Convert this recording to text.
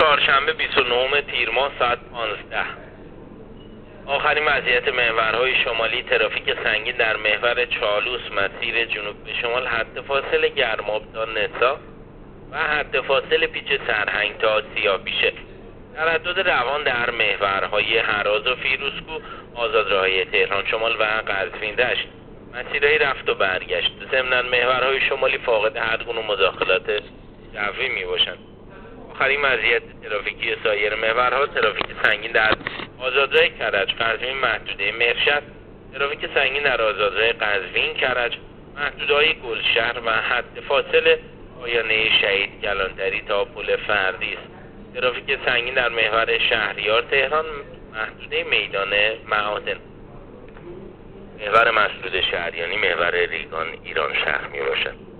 چهارشنبه 29 تیر ماه ساعت 15. آخرین وضعیت محورهای شمالی ترافیک سنگین در محور چالوس مسیر جنوب به شمال، حد فاصل گرماب تا نسا و حد فاصل پیچ سرهنگ تا سیاه‌پیشه. تردد روان در محورهای هراز و فیروزکوه، آزادراهی تهران شمال و قزوین دشت، مسیرهای رفت و برگشت. ضمناً محورهای شمالی فاقد هر گونه مداخلات جوی می باشند. آخرین وضعیت ترافیکی سایر محورها: ترافیک سنگین در آزادراه کرج قزوین محدوده مرشد، ترافیک سنگین در آزادراه قزوین کرج محدوده‌های گلشهر و حد فاصل پایانه شهید کلانتری تا پل فردیس، ترافیک سنگین در محور شهریار تهران محدوده میدان معادن. محور مسدود شهریانی محور ریگان ایران شهر می باشد.